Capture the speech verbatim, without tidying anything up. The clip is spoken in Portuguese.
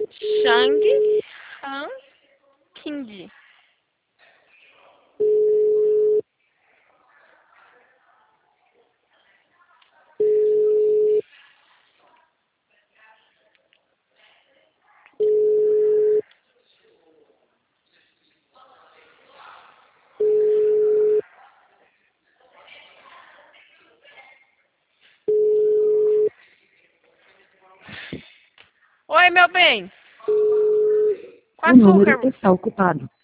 Shang Han King. Oi, meu bem. Com O número açúcar. está ocupado.